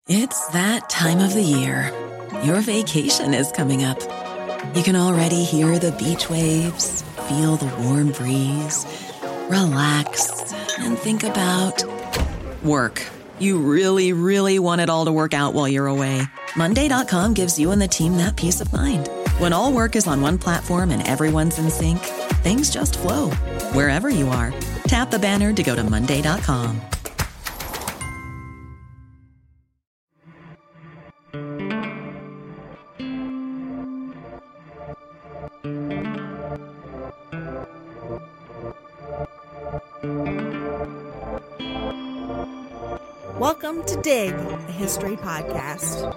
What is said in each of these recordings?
It's that time of the year. Your vacation is coming up. You can already hear the beach waves, feel the warm breeze, relax, and think about work. You really, really want it all to work out while you're away. Monday.com gives you and the team that peace of mind. When all work is on one platform and everyone's in sync, things just flow. Wherever you are, tap the banner to go to Monday.com. Welcome to Dig, a history podcast.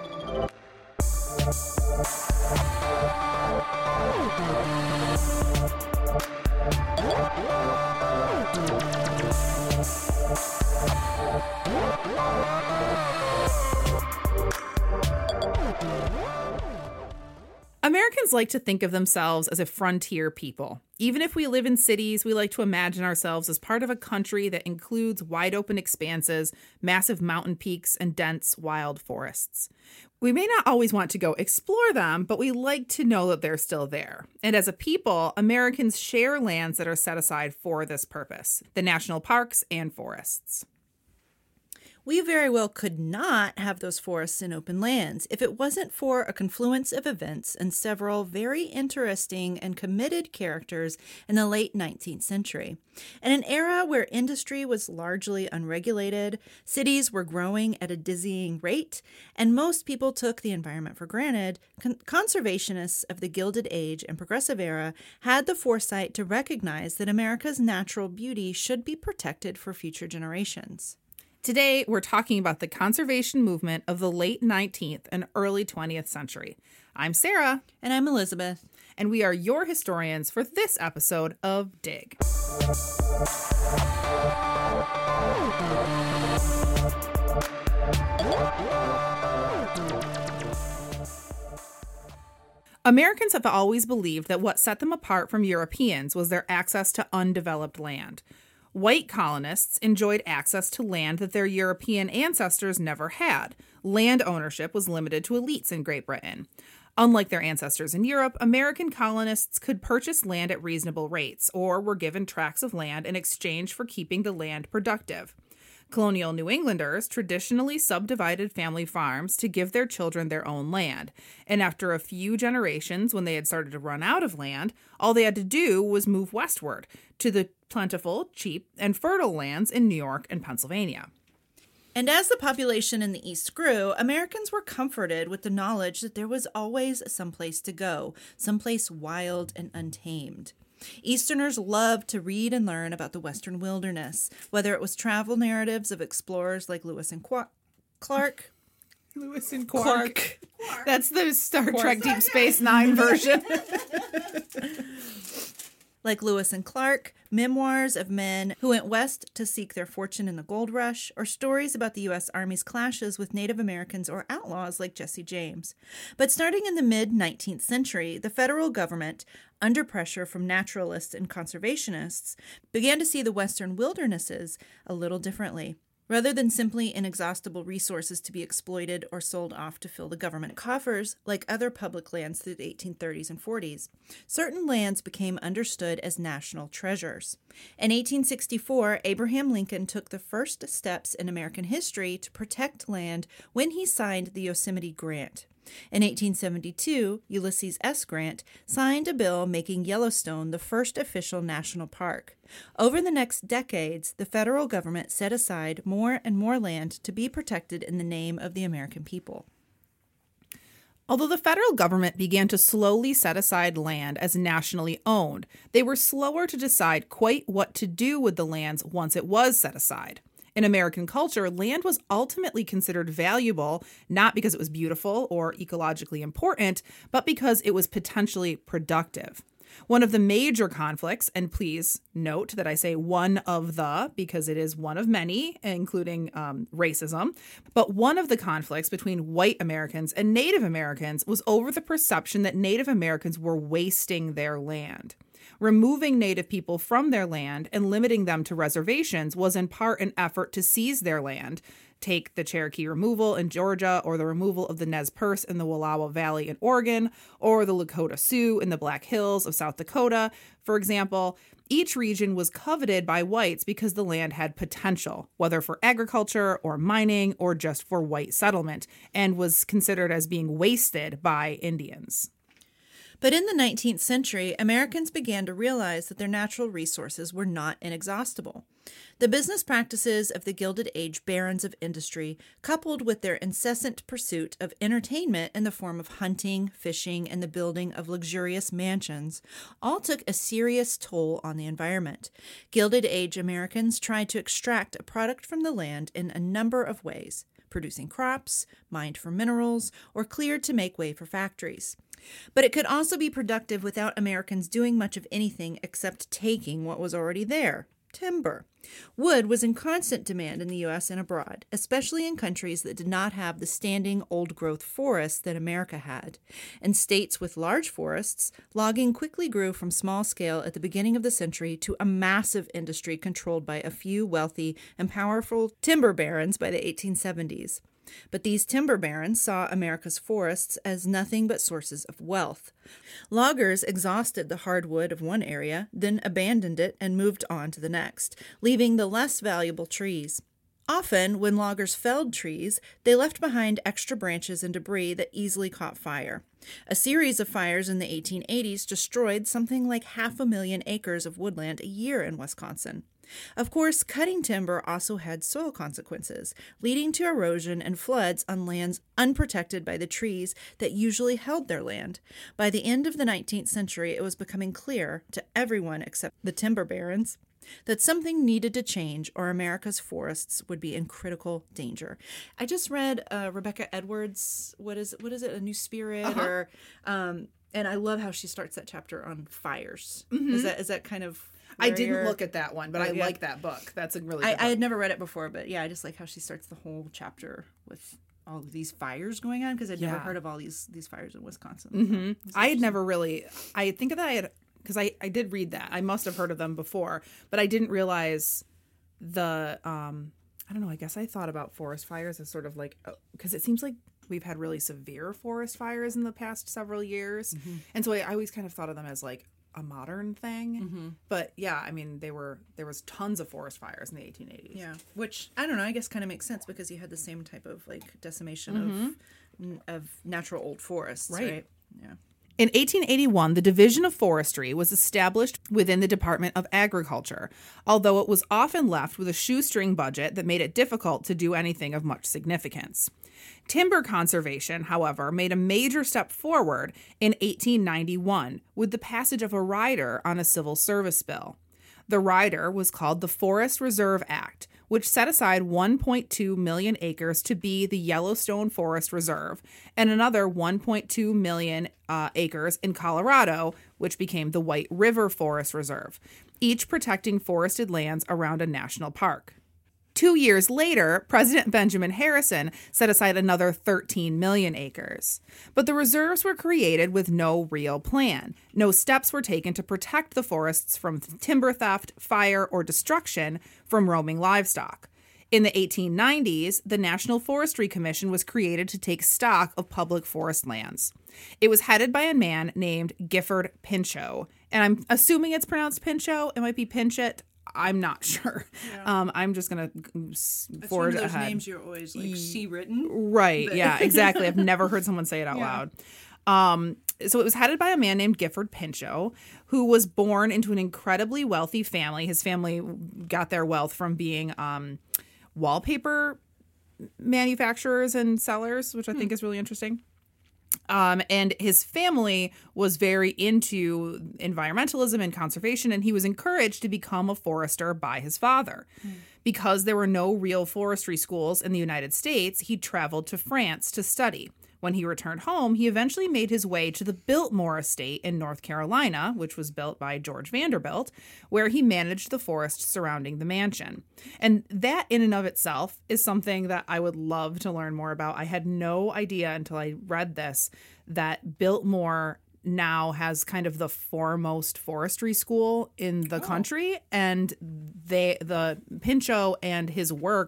Americans like to think of themselves as a frontier people. Even if we live in cities, we like to imagine ourselves as part of a country that includes wide open expanses, massive mountain peaks, and dense wild forests. We may not always want to go explore them, but we like to know that they're still there. And as a people, Americans share lands that are set aside for this purpose, the national parks and forests. We very well could not have those forests and open lands if it wasn't for a confluence of events and several very interesting and committed characters in the late 19th century. In an era where industry was largely unregulated, cities were growing at a dizzying rate, and most people took the environment for granted, conservationists of the Gilded Age and Progressive Era had the foresight to recognize that America's natural beauty should be protected for future generations. Today, we're talking about the conservation movement of the late 19th and early 20th century. I'm Sarah. And I'm Elizabeth. And we are your historians for this episode of Dig. Americans have always believed that what set them apart from Europeans was their access to undeveloped land. White colonists enjoyed access to land that their European ancestors never had. Land ownership was limited to elites in Great Britain. Unlike their ancestors in Europe, American colonists could purchase land at reasonable rates or were given tracts of land in exchange for keeping the land productive. Colonial New Englanders traditionally subdivided family farms to give their children their own land, and after a few generations, when they had started to run out of land, all they had to do was move westward to the plentiful, cheap, and fertile lands in New York and Pennsylvania. And as the population in the East grew, Americans were comforted with the knowledge that there was always someplace to go, someplace wild and untamed. Easterners loved to read and learn about the Western wilderness, whether it was travel narratives of explorers like Lewis and Clark. Lewis and Clark. That's the Star Trek Deep Space Nine version. Like Lewis and Clark, memoirs of men who went west to seek their fortune in the gold rush, or stories about the U.S. Army's clashes with Native Americans or outlaws like Jesse James. But starting in the mid-19th century, the federal government, under pressure from naturalists and conservationists, began to see the Western wildernesses a little differently. Rather than simply inexhaustible resources to be exploited or sold off to fill the government coffers, like other public lands through the 1830s and 40s, certain lands became understood as national treasures. In 1864, Abraham Lincoln took the first steps in American history to protect land when he signed the Yosemite Grant. In 1872, Ulysses S. Grant signed a bill making Yellowstone the first official national park. Over the next decades, the federal government set aside more and more land to be protected in the name of the American people. Although the federal government began to slowly set aside land as nationally owned, they were slower to decide quite what to do with the lands once it was set aside. In American culture, land was ultimately considered valuable, not because it was beautiful or ecologically important, but because it was potentially productive. One of the major conflicts, and please note that I say one of the, because it is one of many, including racism, but one of the conflicts between white Americans and Native Americans was over the perception that Native Americans were wasting their land. Removing Native people from their land and limiting them to reservations was in part an effort to seize their land, Take the Cherokee removal in Georgia, or the removal of the Nez Perce in the Wallowa Valley in Oregon, or the Lakota Sioux in the Black Hills of South Dakota, for example. Each region was coveted by whites because the land had potential, whether for agriculture or mining or just for white settlement, and was considered as being wasted by Indians. But in the 19th century, Americans began to realize that their natural resources were not inexhaustible. The business practices of the Gilded Age barons of industry, coupled with their incessant pursuit of entertainment in the form of hunting, fishing, and the building of luxurious mansions, all took a serious toll on the environment. Gilded Age Americans tried to extract a product from the land in a number of ways, producing crops, mined for minerals, or cleared to make way for factories. But it could also be productive without Americans doing much of anything except taking what was already there. Timber. Wood was in constant demand in the U.S. and abroad, especially in countries that did not have the standing old-growth forests that America had. In states with large forests, logging quickly grew from small scale at the beginning of the century to a massive industry controlled by a few wealthy and powerful timber barons by the 1870s. But these timber barons saw America's forests as nothing but sources of wealth. Loggers exhausted the hardwood of one area, then abandoned it and moved on to the next, leaving the less valuable trees. Often, when loggers felled trees, they left behind extra branches and debris that easily caught fire. A series of fires in the 1880s destroyed something like 500,000 acres of woodland a year in Wisconsin. Of course, cutting timber also had soil consequences, leading to erosion and floods on lands unprotected by the trees that usually held their land. By the end of the 19th century, it was becoming clear to everyone except the timber barons that something needed to change or America's forests would be in critical danger. I just read Rebecca Edwards, what is it, A New Spirit, or and I love how she starts that chapter on fires. Mm-hmm. Is that kind of... I didn't look at that one, but I like that book. That's a really good book. I had never read it before, but yeah, I just like how she starts the whole chapter with all of these fires going on, because I'd never heard of all these fires in Wisconsin. Mm-hmm. I had never really... I think that I had... Because I did read that. I must have heard of them before, but I didn't realize the... I don't know, I guess I thought about forest fires as sort of like... Because it seems like we've had really severe forest fires in the past several years. Mm-hmm. And so I always kind of thought of them as like a modern thing. Mm-hmm. But yeah, I mean, there was tons of forest fires in the 1880s. Yeah, which, I don't know, I guess kind of makes sense because you had the same type of like decimation of natural old forests, right? Yeah. In 1881, the Division of Forestry was established within the Department of Agriculture, although it was often left with a shoestring budget that made it difficult to do anything of much significance. Timber conservation, however, made a major step forward in 1891 with the passage of a rider on a civil service bill. The rider was called the Forest Reserve Act, which set aside 1.2 million acres to be the Yellowstone Forest Reserve, and another 1.2 million acres in Colorado, which became the White River Forest Reserve, each protecting forested lands around a national park. 2 years later, President Benjamin Harrison set aside another 13 million acres. But the reserves were created with no real plan. No steps were taken to protect the forests from timber theft, fire, or destruction from roaming livestock. In the 1890s, the National Forestry Commission was created to take stock of public forest lands. It was headed by a man named Gifford Pinchot, and I'm assuming it's pronounced Pinchot. It might be Pinchot. I'm not sure. Yeah. I'm just going to forward ahead. Those names you're always like see written. Right. But... yeah, exactly. I've never heard someone say it out loud. So it was headed by a man named Gifford Pinchot, who was born into an incredibly wealthy family. His family got their wealth from being wallpaper manufacturers and sellers, which I think is really interesting. And his family was very into environmentalism and conservation, and he was encouraged to become a forester by his father. Because there were no real forestry schools in the United States, he traveled to France to study. When he returned home, he eventually made his way to the Biltmore Estate in North Carolina, which was built by George Vanderbilt, where he managed the forests surrounding the mansion. And that in and of itself is something that I would love to learn more about. I had no idea until I read this that Biltmore now has kind of the foremost forestry school in the country, and the Pinchot and his work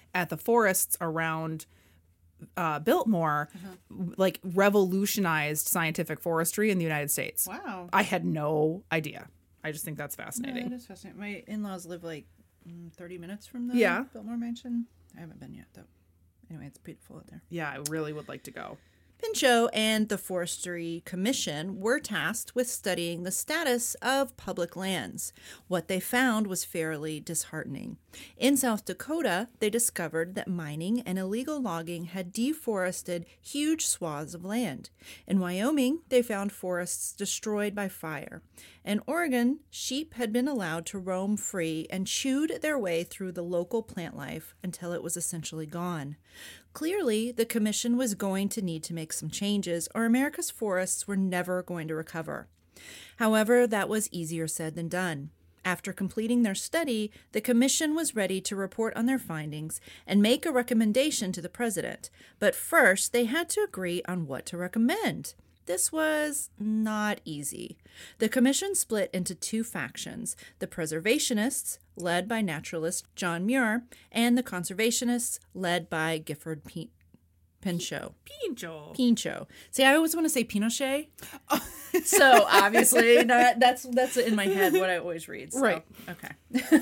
at the forests around Biltmore, like revolutionized scientific forestry in the United States. Wow. I had no idea. I just think that's Yeah, fascinating. that is fascinating. My in-laws live like 30 minutes from the Yeah. Biltmore Mansion. I haven't been yet, though. Anyway, it's beautiful out there. Yeah, I really would like to go. Pinchot and the Forestry Commission were tasked with studying the status of public lands. What they found was fairly disheartening. In South Dakota, they discovered that mining and illegal logging had deforested huge swaths of land. In Wyoming, they found forests destroyed by fire. In Oregon, sheep had been allowed to roam free and chewed their way through the local plant life until it was essentially gone. Clearly, the commission was going to need to make some changes, or America's forests were never going to recover. However, that was easier said than done. After completing their study, the commission was ready to report on their findings and make a recommendation to the president. But first, they had to agree on what to recommend. This was not easy. The commission split into two factions, the preservationists, led by naturalist John Muir, and the conservationists, led by Gifford Pinchot. Pinchot. See, I always want to say Pinochet. So obviously, that's in my head what I always read. So, Right. Okay.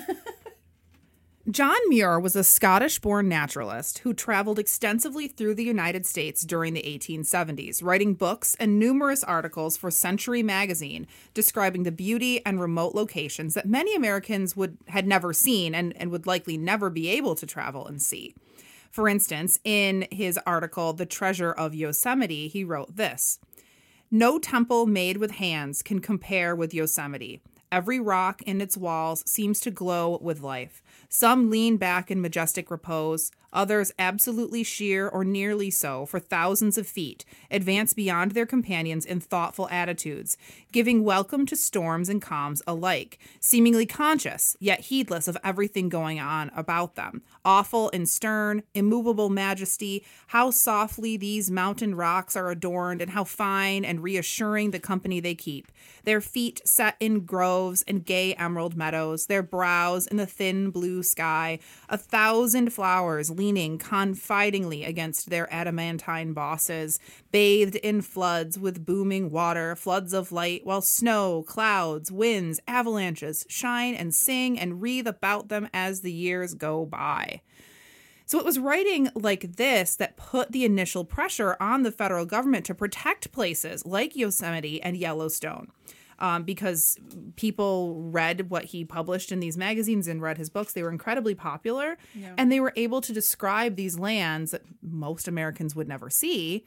John Muir was a Scottish-born naturalist who traveled extensively through the United States during the 1870s, writing books and numerous articles for Century magazine describing the beauty and remote locations that many Americans had never seen and would likely never be able to travel and see. For instance, in his article, The Treasure of Yosemite, he wrote this: "No temple made with hands can compare with Yosemite. Every rock in its walls seems to glow with life. Some lean back in majestic repose, others absolutely sheer or nearly so for thousands of feet, advance beyond their companions in thoughtful attitudes, giving welcome to storms and calms alike, seemingly conscious, yet heedless of everything going on about them. Awful and stern, immovable majesty, how softly these mountain rocks are adorned, and how fine and reassuring the company they keep. Their feet set in groves and gay emerald meadows, their brows in the thin blue sky, 1,000 flowers leaning confidingly against their adamantine bosses, bathed in floods with booming water, floods of light, while snow, clouds, winds, avalanches shine and sing and wreathe about them as the years go by." So it was writing like this that put the initial pressure on the federal government to protect places like Yosemite and Yellowstone. Because people read what he published in these magazines and read his books. They were incredibly popular, and they were able to describe these lands that most Americans would never see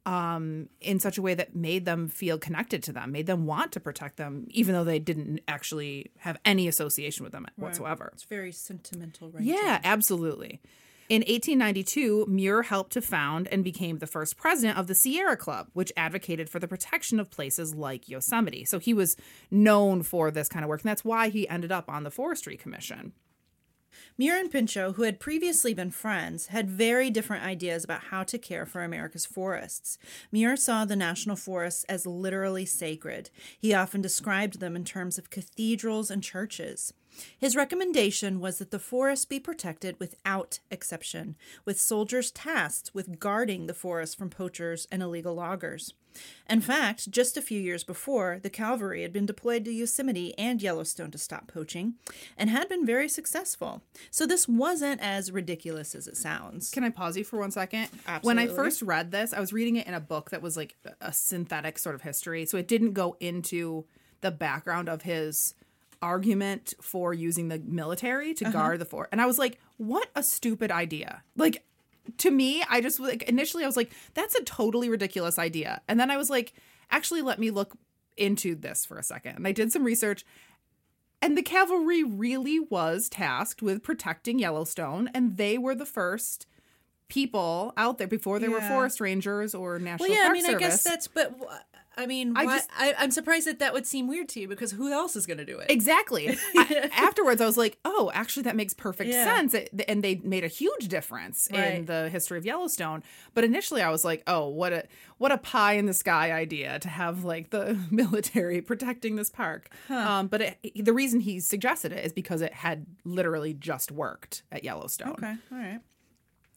in such a way that made them feel connected to them, made them want to protect them, even though they didn't actually have any association with them whatsoever. It's very sentimental, right? Yeah, absolutely. In 1892, Muir helped to found and became the first president of the Sierra Club, which advocated for the protection of places like Yosemite. So he was known for this kind of work, and that's why he ended up on the Forestry Commission. Muir and Pinchot, who had previously been friends, had very different ideas about how to care for America's forests. Muir saw the national forests as literally sacred. He often described them in terms of cathedrals and churches. His recommendation was that the forests be protected without exception, with soldiers tasked with guarding the forest from poachers and illegal loggers. In fact, just a few years before, the cavalry had been deployed to Yosemite and Yellowstone to stop poaching, and had been very successful. So this wasn't as ridiculous as it sounds. Can I pause you for 1 second? Absolutely. When I first read this, I was reading it in a book that was like a synthetic sort of history. So it didn't go into the background of his argument for using the military to guard the fort. And I was like, what a stupid idea. Like, to me, I just like initially I was like, that's a totally ridiculous idea. And then I was like, actually, let me look into this for a second. And I did some research. And the cavalry really was tasked with protecting Yellowstone. And they were the first people out there before there were forest rangers or National Park Service. I guess that's, but I mean, I'm surprised that would seem weird to you, because who else is going to do it? Exactly. Afterwards, I was like, oh, actually, that makes perfect sense. And they made a huge difference in the history of Yellowstone. But initially, I was like, oh, what a pie in the sky idea to have like the military protecting this park. But the reason he suggested it is because it had literally just worked at Yellowstone. Okay. All right.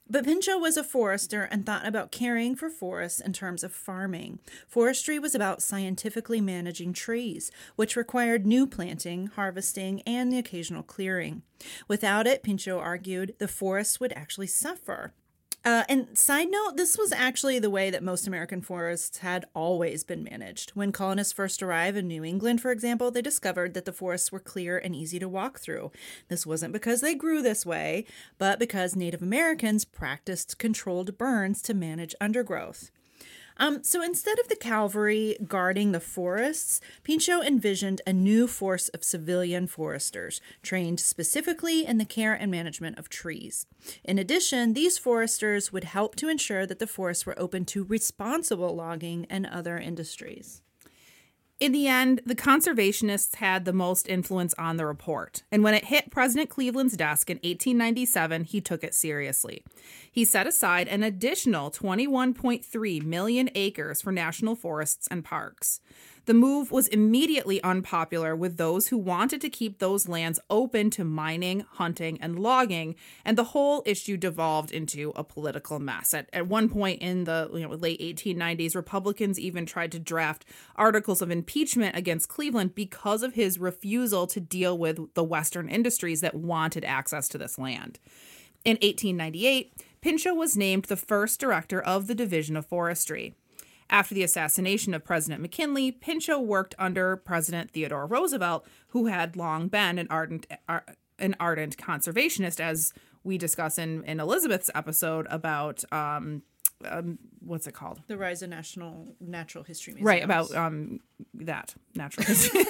But Pinchot was a forester and thought about caring for forests in terms of farming. Forestry was about scientifically managing trees, which required new planting, harvesting, and the occasional clearing. Without it, Pinchot argued, the forests would actually suffer. And side note, this was actually the way that most American forests had always been managed. When colonists first arrived in New England, for example, they discovered that the forests were clear and easy to walk through. This wasn't because they grew this way, but because Native Americans practiced controlled burns to manage undergrowth. So instead of the cavalry guarding the forests, Pinchot envisioned a new force of civilian foresters, trained specifically in the care and management of trees. In addition, these foresters would help to ensure that the forests were open to responsible logging and other industries. In the end, the conservationists had the most influence on the report, and when it hit President Cleveland's desk in 1897, he took it seriously. He set aside an additional 21.3 million acres for national forests and parks. The move was immediately unpopular with those who wanted to keep those lands open to mining, hunting, and logging, and the whole issue devolved into a political mess. At one point in the late 1890s, Republicans even tried to draft articles of impeachment against Cleveland because of his refusal to deal with the Western industries that wanted access to this land. In 1898, Pinchot was named the first director of the Division of Forestry. After the assassination of President McKinley, Pinchot worked under President Theodore Roosevelt, who had long been an ardent conservationist, as we discuss in Elizabeth's episode about what's it called? The rise of natural history museums. Right, about that natural history.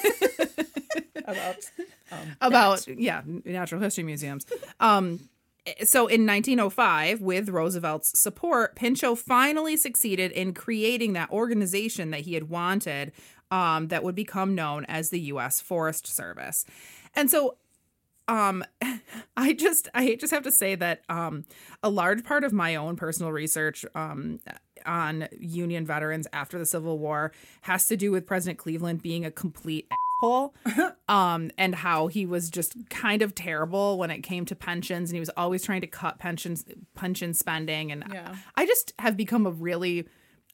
Natural history museums. So in 1905, with Roosevelt's support, Pinchot finally succeeded in creating that organization that he had wanted, that would become known as the U.S. Forest Service. And so I just have to say that a large part of my own personal research on Union veterans after the Civil War has to do with President Cleveland being a complete asshole, and how he was just kind of terrible when it came to pensions, and he was always trying to cut pension spending, and I just have become a really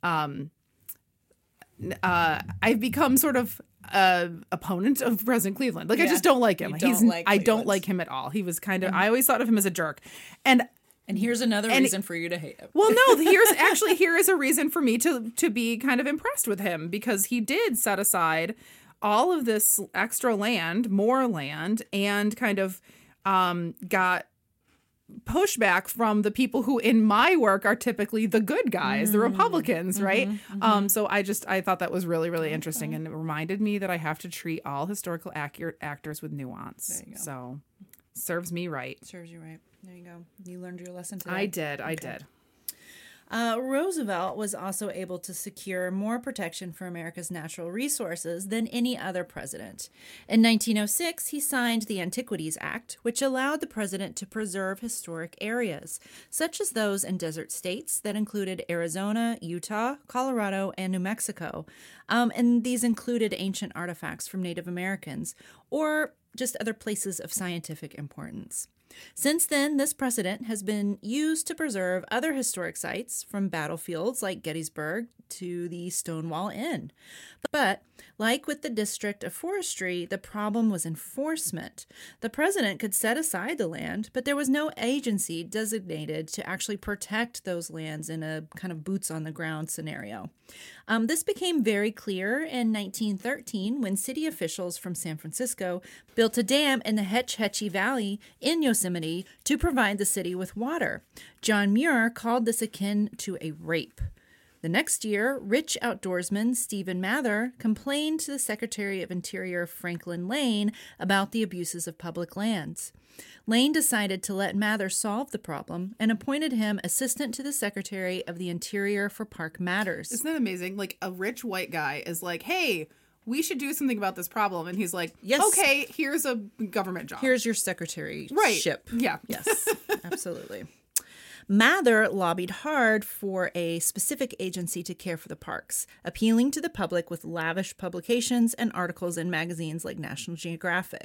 I've become sort of opponent of President Cleveland. Like, I just don't like him. I don't like him at all. He was kind of, I always thought of him as a jerk. And here's another reason for you to hate him. Well, no, here is a reason for me to be kind of impressed with him, because he did set aside all of this extra land, more land, and kind of got pushback from the people who in my work are typically the good guys, the Republicans, right? So I thought that was really, really interesting, and it reminded me that I have to treat all historical accurate actors with nuance. There you go. So serves me right. Serves you right. There you go. You learned your lesson today. I did. Roosevelt was also able to secure more protection for America's natural resources than any other president. In 1906, he signed the Antiquities Act, which allowed the president to preserve historic areas, such as those in desert states that included Arizona, Utah, Colorado, and New Mexico. And these included ancient artifacts from Native Americans or just other places of scientific importance. Since then, this precedent has been used to preserve other historic sites, from battlefields like Gettysburg to the Stonewall Inn. But, like with the District of Forestry, the problem was enforcement. The president could set aside the land, but there was no agency designated to actually protect those lands in a kind of boots-on-the-ground scenario. This became very clear in 1913 when city officials from San Francisco built a dam in the Hetch Hetchy Valley in Yosemite to provide the city with water. John Muir called this akin to a rape. The next year, rich outdoorsman Stephen Mather complained to the Secretary of Interior Franklin Lane about the abuses of public lands. Lane decided to let Mather solve the problem and appointed him assistant to the Secretary of the Interior for Park Matters. Isn't that amazing? Like, a rich white guy is like, hey, we should do something about this problem. And he's like, yes. Okay, here's a government job. Here's your secretaryship. Right. Yeah. Yes, absolutely. Mather lobbied hard for a specific agency to care for the parks, appealing to the public with lavish publications and articles in magazines like National Geographic.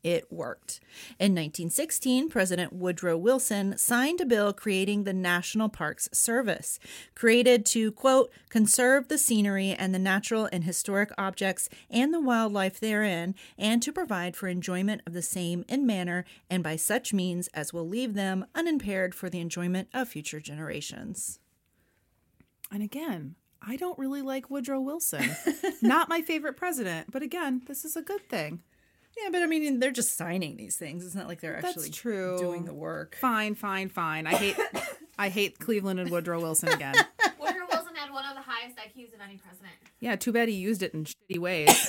It worked. In 1916, President Woodrow Wilson signed a bill creating the National Parks Service, created to, quote, conserve the scenery and the natural and historic objects and the wildlife therein, and to provide for enjoyment of the same in manner and by such means as will leave them unimpaired for the enjoyment of future generations. And again, I don't really like Woodrow Wilson. Not my favorite president, but again, this is a good thing. Yeah, but I mean, they're just signing these things. It's not like they're actually true. doing the work. Fine. I hate Cleveland and Woodrow Wilson again. Woodrow Wilson had one of the highest IQs of any president. Yeah, too bad he used it in shitty ways.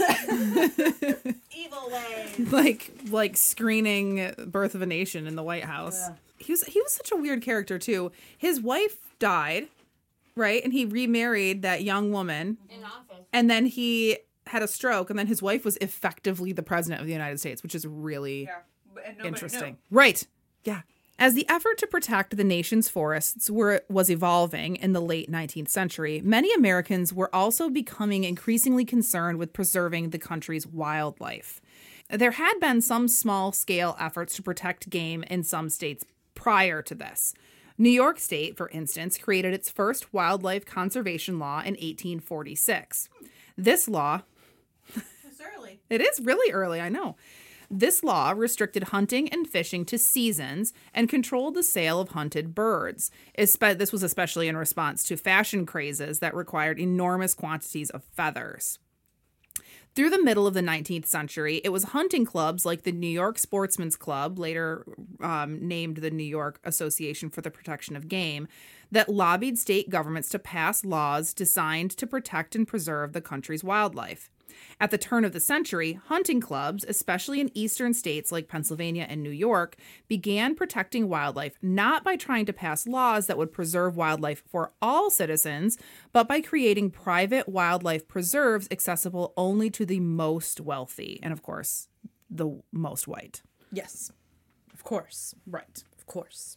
Evil ways. like screening Birth of a Nation in the White House. Yeah. He was such a weird character too. His wife died, right? And he remarried that young woman. In office. And then he had a stroke, and then his wife was effectively the president of the United States, which is really interesting. Knew. Right. Yeah. As the effort to protect the nation's forests was evolving in the late 19th century, many Americans were also becoming increasingly concerned with preserving the country's wildlife. There had been some small-scale efforts to protect game in some states prior to this. New York State, for instance, created its first wildlife conservation law in 1846. This law... It's early. It is really early, I know. This law restricted hunting and fishing to seasons and controlled the sale of hunted birds. This was especially in response to fashion crazes that required enormous quantities of feathers. Through the middle of the 19th century, it was hunting clubs like the New York Sportsman's Club, later named the New York Association for the Protection of Game, that lobbied state governments to pass laws designed to protect and preserve the country's wildlife. At the turn of the century, hunting clubs, especially in eastern states like Pennsylvania and New York, began protecting wildlife not by trying to pass laws that would preserve wildlife for all citizens, but by creating private wildlife preserves accessible only to the most wealthy and, of course, the most white. Yes, of course. Right. Of course.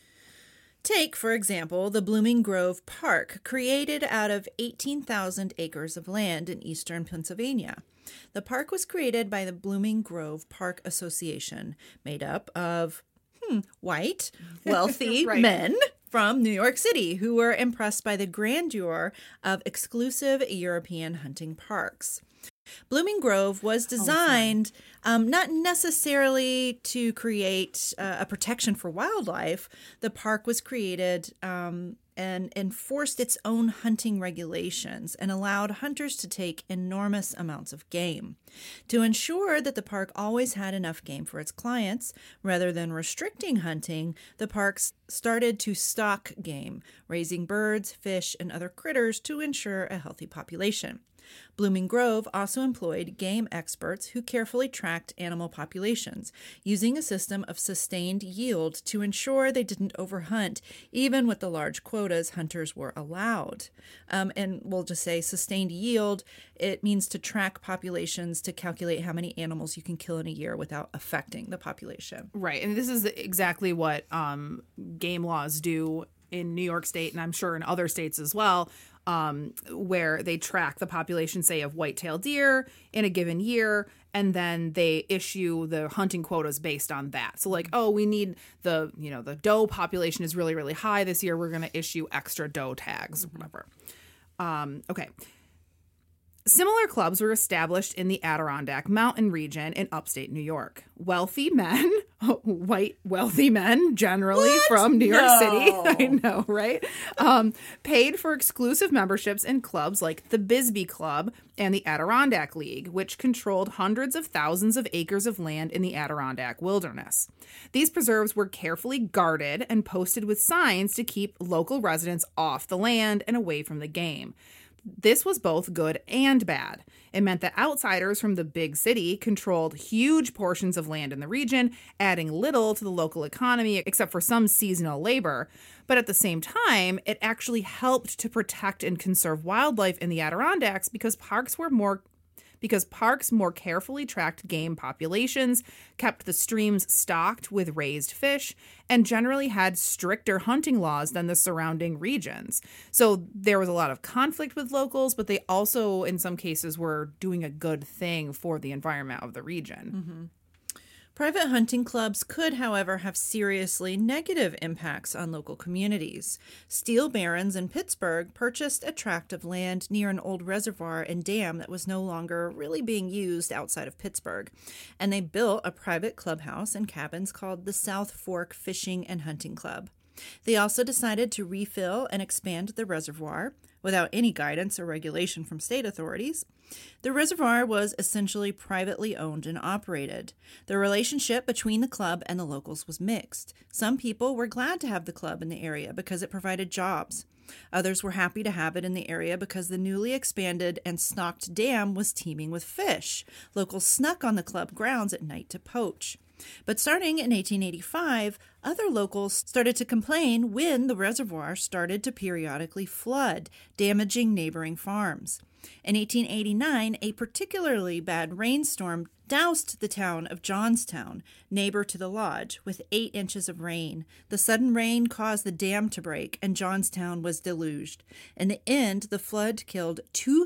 Take, for example, the Blooming Grove Park, created out of 18,000 acres of land in eastern Pennsylvania. The park was created by the Blooming Grove Park Association, made up of white, wealthy right. men from New York City who were impressed by the grandeur of exclusive European hunting parks. Blooming Grove was designed not necessarily to create a protection for wildlife. The park was created and enforced its own hunting regulations and allowed hunters to take enormous amounts of game. To ensure that the park always had enough game for its clients, rather than restricting hunting, the parks started to stock game, raising birds, fish, and other critters to ensure a healthy population. Blooming Grove also employed game experts who carefully tracked animal populations, using a system of sustained yield to ensure they didn't overhunt, even with the large quotas hunters were allowed. And we'll just say sustained yield, it means to track populations to calculate how many animals you can kill in a year without affecting the population. Right, and this is exactly what game laws do in New York State, and I'm sure in other states as well, where they track the population, say, of white-tailed deer in a given year, and then they issue the hunting quotas based on that. So like, oh, we need the doe population is really, really high this year. We're going to issue extra doe tags or whatever. Okay. Similar clubs were established in the Adirondack Mountain region in upstate New York. Wealthy men, white wealthy men, generally from New York City, I know, right? Paid for exclusive memberships in clubs like the Bisbee Club and the Adirondack League, which controlled hundreds of thousands of acres of land in the Adirondack wilderness. These preserves were carefully guarded and posted with signs to keep local residents off the land and away from the game. This was both good and bad. It meant that outsiders from the big city controlled huge portions of land in the region, adding little to the local economy except for some seasonal labor. But at the same time, it actually helped to protect and conserve wildlife in the Adirondacks because parks more carefully tracked game populations, kept the streams stocked with raised fish, and generally had stricter hunting laws than the surrounding regions. So there was a lot of conflict with locals, but they also, in some cases, were doing a good thing for the environment of the region. Mm-hmm. Private hunting clubs could, however, have seriously negative impacts on local communities. Steel barons in Pittsburgh purchased a tract of land near an old reservoir and dam that was no longer really being used outside of Pittsburgh, and they built a private clubhouse and cabins called the South Fork Fishing and Hunting Club. They also decided to refill and expand the reservoir without any guidance or regulation from state authorities. The reservoir was essentially privately owned and operated. The relationship between the club and the locals was mixed. Some people were glad to have the club in the area because it provided jobs. Others were happy to have it in the area because the newly expanded and stocked dam was teeming with fish. Locals snuck on the club grounds at night to poach. But starting in 1885, other locals started to complain when the reservoir started to periodically flood, damaging neighboring farms. In 1889, a particularly bad rainstorm doused the town of Johnstown, neighbor to the lodge, with 8 inches of rain. The sudden rain caused the dam to break, and Johnstown was deluged. In the end, the flood killed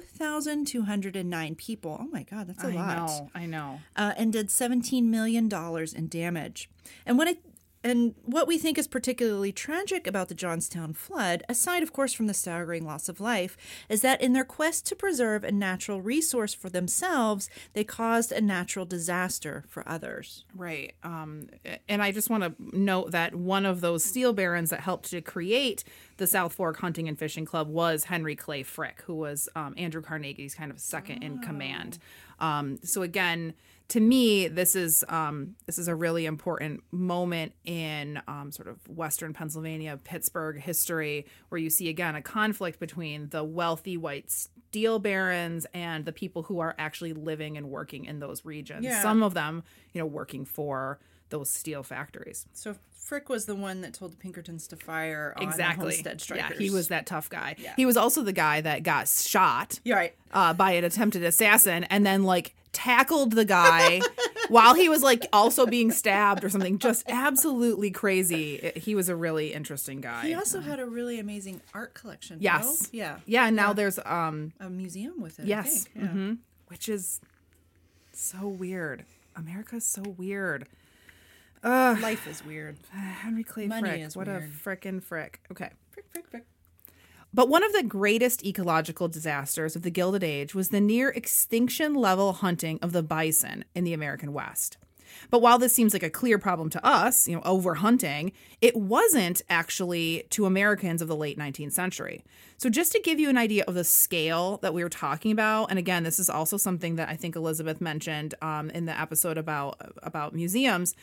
2,209 people. Oh my God, that's a lot. I know. And did $17 million in damage. And what we think is particularly tragic about the Johnstown flood, aside, of course, from the staggering loss of life, is that in their quest to preserve a natural resource for themselves, they caused a natural disaster for others. Right. And I just want to note that one of those steel barons that helped to create the South Fork Hunting and Fishing Club was Henry Clay Frick, who was Andrew Carnegie's kind of second in command. So again, to me, this is a really important moment in sort of Western Pennsylvania, Pittsburgh history, where you see, again, a conflict between the wealthy white steel barons and the people who are actually living and working in those regions. Yeah. Some of them, working for those steel factories. So Frick was the one that told the Pinkertons to fire on the Exactly. Homestead Strikers. Yeah, he was that tough guy. Yeah. He was also the guy that got shot You're right. by an attempted assassin and then tackled the guy while he was also being stabbed or something. Just absolutely crazy. He was a really interesting guy. He also had a really amazing art collection. Yes. No? Yeah. Yeah, and now there's A museum with it. yes. I think. Yeah. Mhm. Which is so weird. America's so weird. Life is weird. Henry Clay Money Frick. is what weird. a frickin' frick. Okay. Frick. But one of the greatest ecological disasters of the Gilded Age was the near extinction level hunting of the bison in the American West. But while this seems like a clear problem to us, overhunting, it wasn't actually to Americans of the late 19th century. So just to give you an idea of the scale that we were talking about, and again, this is also something that I think Elizabeth mentioned in the episode about museums,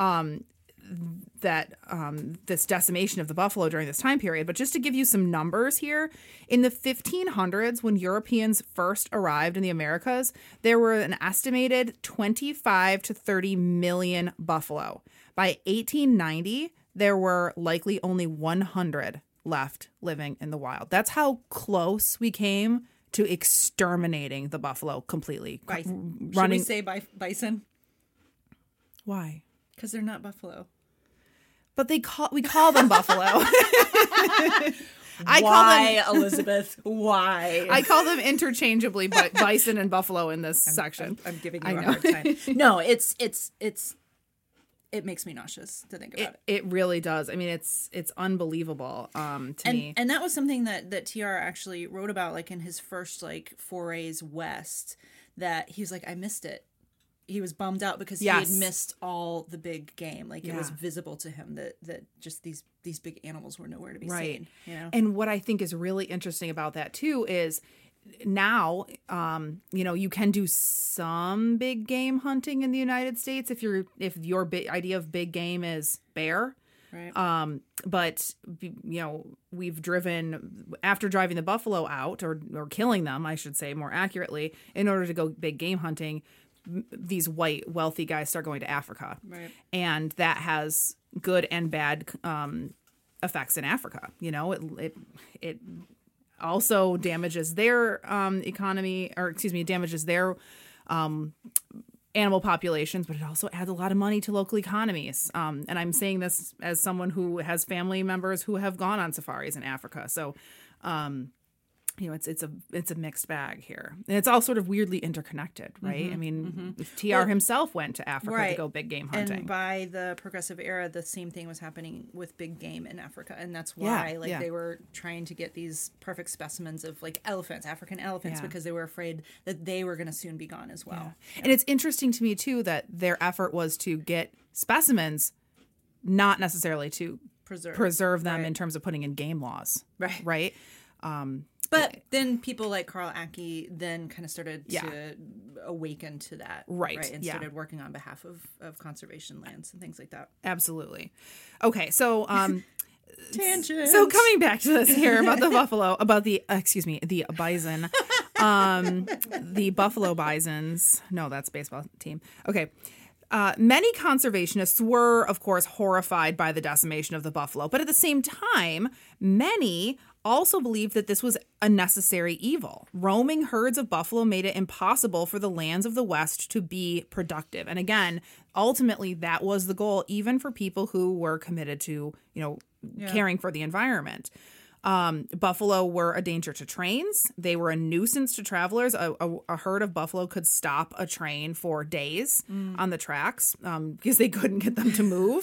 this decimation of the buffalo during this time period. But just to give you some numbers here, in the 1500s, when Europeans first arrived in the Americas, there were an estimated 25 to 30 million buffalo. By 1890, there were likely only 100 left living in the wild. That's how close we came to exterminating the buffalo completely. Bison. Should we say bison? Why? Because they're not buffalo. But we call them buffalo. Why, Elizabeth? Why? I call them interchangeably, but bison and buffalo in this section. I'm giving you a hard time. No, it makes me nauseous to think about it. It really does. I mean, it's unbelievable to me. And that was something that TR actually wrote about, in his first forays west. That he was I missed it. He was bummed out because he had missed all the big game. It was visible to him that just these big animals were nowhere to be seen. And what I think is really interesting about that too is now, you can do some big game hunting in the United States if your idea of big game is bear. Right. But we've driven after driving the buffalo out or killing them, I should say more accurately, in order to go big game hunting. These white wealthy guys start going to Africa, right. And that has good and bad effects in Africa. It also damages their economy, or damages their animal populations, but it also adds a lot of money to local economies. And I'm saying this as someone who has family members who have gone on safaris in Africa. So it's a mixed bag here, and it's all sort of weirdly interconnected, right? I mean, TR himself went to Africa to go big game hunting, and by the Progressive Era, the same thing was happening with big game in Africa, and that's why they were trying to get these perfect specimens of like elephants, African elephants, because they were afraid that they were going to soon be gone as well. And it's interesting to me too that their effort was to get specimens, not necessarily to preserve them in terms of putting in game laws, right? But then people like Carl Ackie then kind of started to awaken to that. Right. And started working on behalf of conservation lands and things like that. Absolutely. Okay. So, tangent. So coming back to this here about the buffalo, about the bison, the buffalo bisons. No, that's baseball team. Okay. Many conservationists were, of course, horrified by the decimation of the buffalo. But at the same time, many also believed that this was a necessary evil. Roaming herds of buffalo made it impossible for the lands of the West to be productive. And again, ultimately, that was the goal, even for people who were committed to, caring for the environment. Buffalo were a danger to trains. They were a nuisance to travelers. A herd of buffalo could stop a train for days on the tracks because they couldn't get them to move.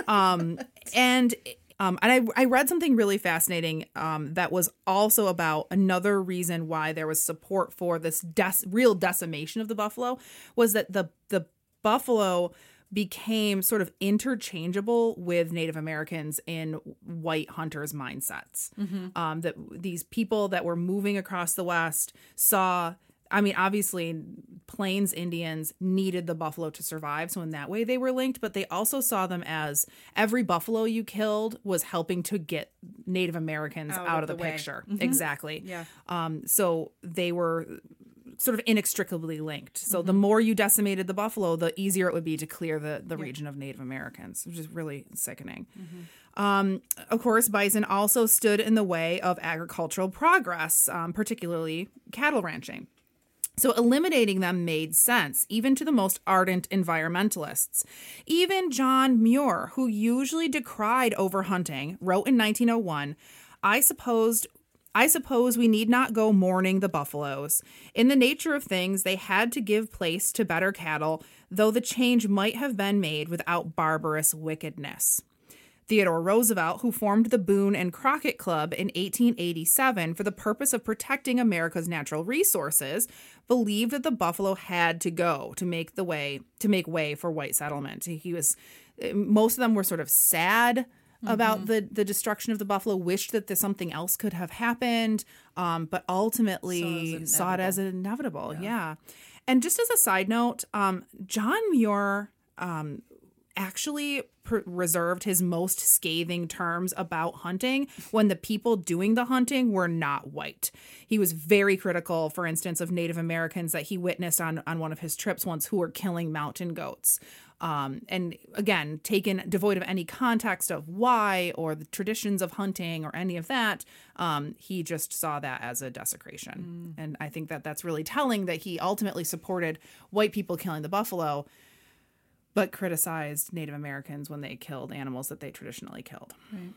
And I read something really fascinating that was also about another reason why there was support for this real decimation of the buffalo was that the buffalo became sort of interchangeable with Native Americans in white hunters' mindsets. That these people that were moving across the West saw, I mean, obviously, Plains Indians needed the buffalo to survive. So in that way, they were linked. But they also saw them as every buffalo you killed was helping to get Native Americans out of the picture. Exactly. Yeah. So they were sort of inextricably linked. So the more you decimated the buffalo, the easier it would be to clear the region of Native Americans, which is really sickening. Of course, bison also stood in the way of agricultural progress, particularly cattle ranching. So eliminating them made sense, even to the most ardent environmentalists. Even John Muir, who usually decried overhunting, wrote in 1901, I suppose we need not go mourning the buffaloes. In the nature of things, they had to give place to better cattle, though the change might have been made without barbarous wickedness. Theodore Roosevelt, who formed the Boone and Crockett Club in 1887 for the purpose of protecting America's natural resources, believed that the buffalo had to go to make way for white settlement. Most of them were sort of sad about the destruction of the buffalo, wished that something else could have happened, but ultimately saw it as inevitable. Yeah. And just as a side note, John Muir actually reserved his most scathing terms about hunting when the people doing the hunting were not white. He was very critical, for instance, of Native Americans that he witnessed on one of his trips once who were killing mountain goats. And again, taken devoid of any context of why or the traditions of hunting or any of that, he just saw that as a desecration. And I think that that's really telling that he ultimately supported white people killing the buffalo, but criticized Native Americans when they killed animals that they traditionally killed. Right.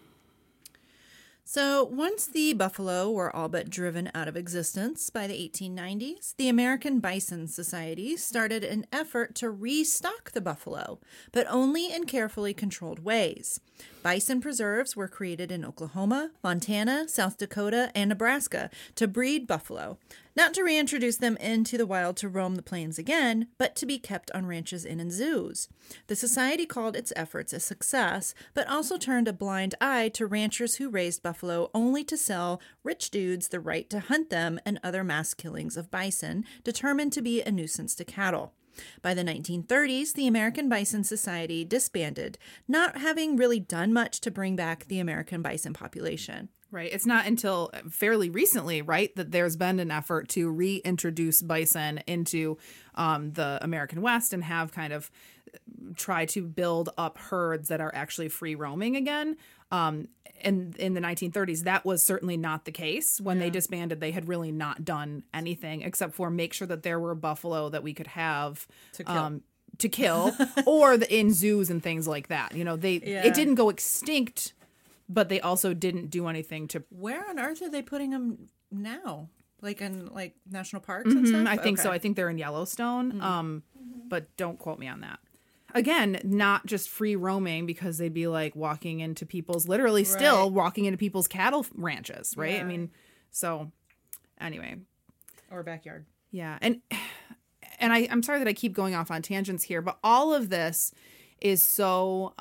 So once the buffalo were all but driven out of existence by the 1890s, the American Bison Society started an effort to restock the buffalo, but only in carefully controlled ways. Bison preserves were created in Oklahoma, Montana, South Dakota, and Nebraska to breed buffalo, not to reintroduce them into the wild to roam the plains again, but to be kept on ranches and in zoos. The society called its efforts a success, but also turned a blind eye to ranchers who raised buffalo only to sell rich dudes the right to hunt them and other mass killings of bison, determined to be a nuisance to cattle. By the 1930s, the American Bison Society disbanded, not having really done much to bring back the American bison population. Right. It's not until fairly recently, right, that there's been an effort to reintroduce bison into the American West and have kind of try to build up herds that are actually free roaming again. And in the 1930s, that was certainly not the case. When they disbanded, they had really not done anything except for make sure that there were buffalo that we could have to kill or in zoos and things like that. You know, it didn't go extinct, but they also didn't do anything to... Where on earth are they putting them now? Like in like national parks and stuff? I think so. Okay. I think they're in Yellowstone. But don't quote me on that. Again, not just free roaming, because they'd be like walking into people's, literally still Right. walking into people's cattle ranches, right? Yeah. I mean, so anyway, Or backyard. yeah. And I'm sorry that I keep going off on tangents here, but all of this is so